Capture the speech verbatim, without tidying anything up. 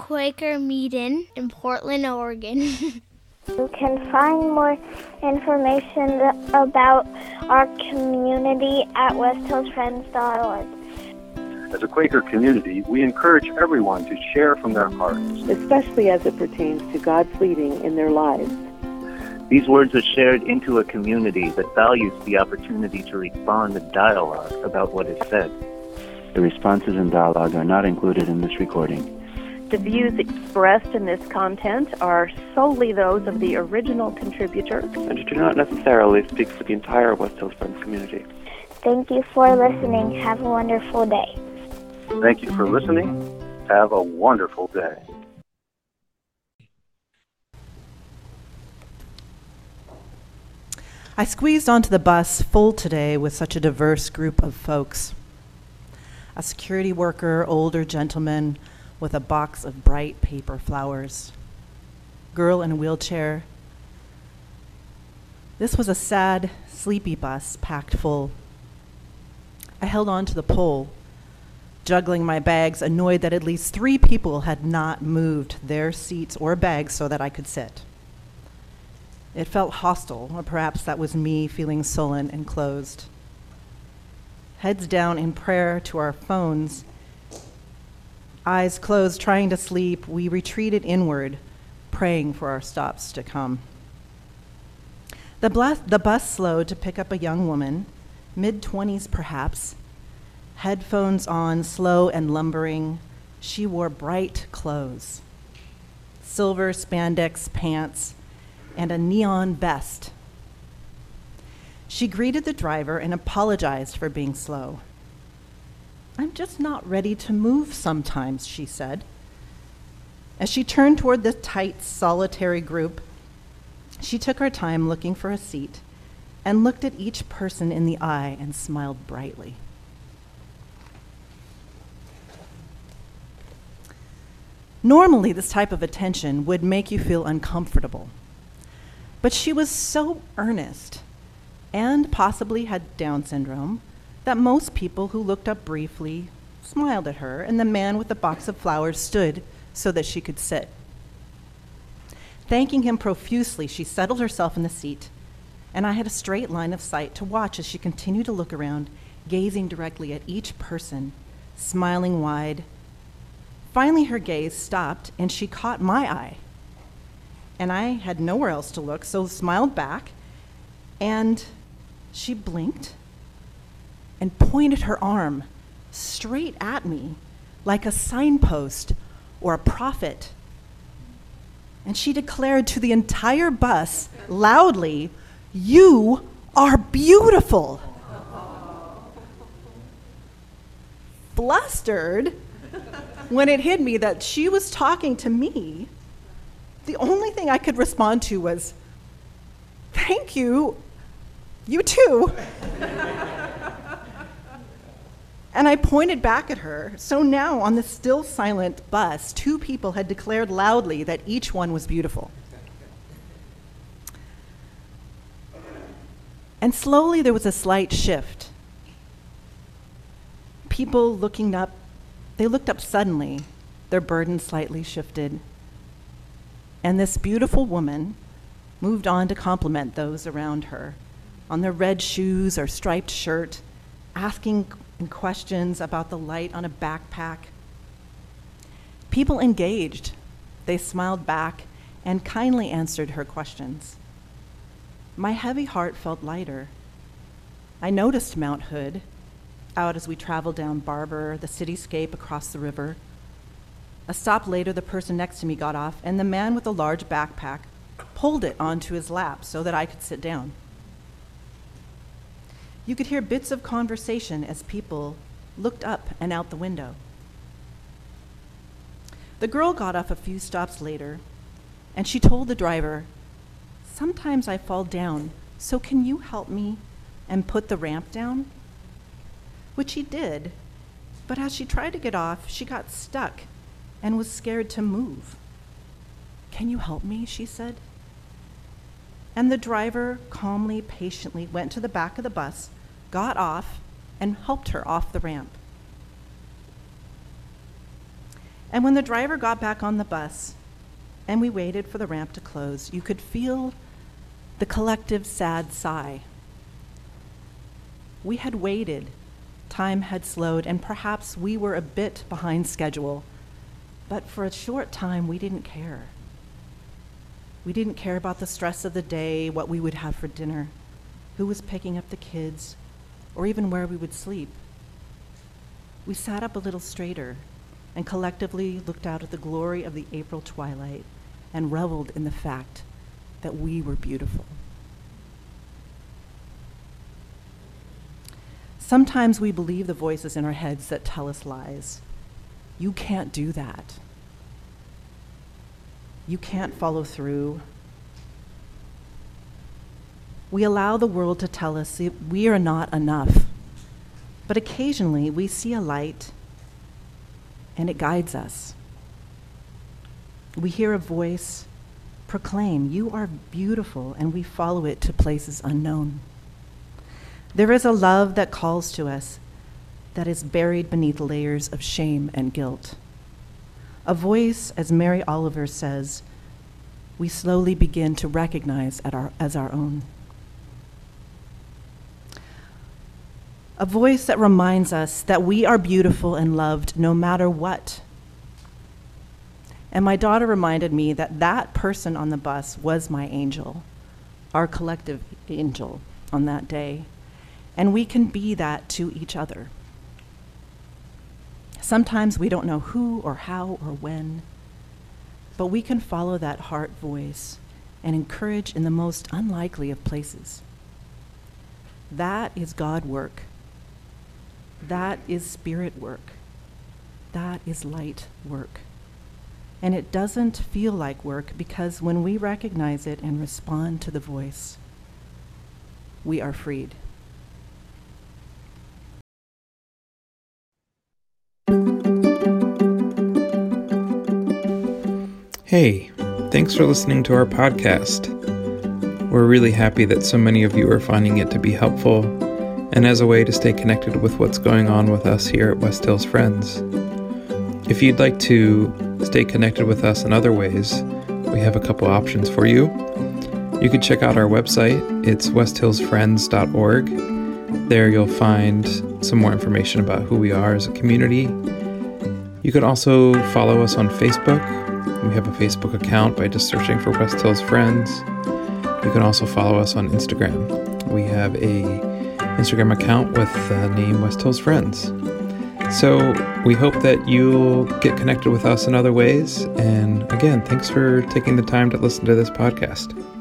Quaker Meeting in Portland, Oregon. You can find more information about our community at west hills friends dot org. As a Quaker community, we encourage everyone to share from their hearts, especially as it pertains to God's leading in their lives. These words are shared into a community that values the opportunity to respond to dialogue about what is said. The responses and dialogue are not included in this recording. The views expressed in this content are solely those of the original contributor and do not necessarily speak for the entire West Hills Friends community. Thank you for listening. Have a wonderful day. Thank you for listening. Have a wonderful day. I squeezed onto the bus full today with such a diverse group of folks. A security worker, older gentleman with a box of bright paper flowers. Girl in a wheelchair. This was a sad, sleepy bus packed full. I held on to the pole, juggling my bags, annoyed that at least three people had not moved their seats or bags so that I could sit. It felt hostile, or perhaps that was me feeling sullen and closed. Heads down in prayer to our phones, eyes closed, trying to sleep, we retreated inward, praying for our stops to come. The, bus, the bus slowed to pick up a young woman, mid-twenties perhaps, headphones on, slow and lumbering. She wore bright clothes, silver spandex pants, and a neon vest. She greeted the driver and apologized for being slow. "I'm just not ready to move sometimes," she said. As she turned toward the tight, solitary group, she took her time looking for a seat and looked at each person in the eye and smiled brightly. Normally, this type of attention would make you feel uncomfortable, but she was so earnest and possibly had Down syndrome that most people who looked up briefly smiled at her, and the man with the box of flowers stood so that she could sit. Thanking him profusely, she settled herself in the seat, and I had a straight line of sight to watch as she continued to look around, gazing directly at each person, smiling wide. Finally, her gaze stopped, and she caught my eye. And I had nowhere else to look, so smiled back, and she blinked and pointed her arm straight at me like a signpost or a prophet. And she declared to the entire bus loudly, "You are beautiful." Flustered when it hit me that she was talking to me, the only thing I could respond to was, "Thank you, you too." And I pointed back at her. So now, on the still silent bus, two people had declared loudly that each one was beautiful. And slowly there was a slight shift. People looking up, they looked up suddenly, their burden slightly shifted. And this beautiful woman moved on to compliment those around her on their red shoes or striped shirt, asking questions about the light on a backpack. People engaged. They smiled back and kindly answered her questions. My heavy heart felt lighter. I noticed Mount Hood out as we traveled down Barber, the cityscape across the river. A stop later, the person next to me got off, and the man with the large backpack pulled it onto his lap so that I could sit down. You could hear bits of conversation as people looked up and out the window. The girl got off a few stops later, and she told the driver, "Sometimes I fall down, so can you help me and put the ramp down?" Which he did, but as she tried to get off, she got stuck and was scared to move. "Can you help me?" she said. And the driver calmly, patiently went to the back of the bus, got off, and helped her off the ramp. And when the driver got back on the bus and we waited for the ramp to close, you could feel the collective sad sigh. We had waited, time had slowed, and perhaps we were a bit behind schedule, but for a short time we didn't care. We didn't care about the stress of the day, what we would have for dinner, who was picking up the kids, or even where we would sleep. We sat up a little straighter and collectively looked out at the glory of the April twilight and reveled in the fact that we were beautiful. Sometimes we believe the voices in our heads that tell us lies. You can't do that. You can't follow through. We allow the world to tell us that we are not enough. But occasionally we see a light and it guides us. We hear a voice proclaim, "You are beautiful," and we follow it to places unknown. There is a love that calls to us that is buried beneath layers of shame and guilt. A voice, as Mary Oliver says, we slowly begin to recognize at our, as our own. A voice that reminds us that we are beautiful and loved no matter what. And my daughter reminded me that that person on the bus was my angel, our collective angel on that day. And we can be that to each other. Sometimes we don't know who or how or when, but we can follow that heart voice and encourage in the most unlikely of places. That is God work. That is spirit work. That is light work. And it doesn't feel like work because when we recognize it and respond to the voice, we are freed. Hey, thanks for listening to our podcast. We're really happy that so many of you are finding it to be helpful and as a way to stay connected with what's going on with us here at West Hills Friends. If you'd like to stay connected with us in other ways, we have a couple options for you. You can check out our website. It's west hills friends dot org. There you'll find some more information about who we are as a community. You can also follow us on Facebook. We have a Facebook account by just searching for West Hills Friends. You can also follow us on Instagram. We have a Instagram account with the name West Hills Friends. So we hope that you'll get connected with us in other ways. And again, thanks for taking the time to listen to this podcast.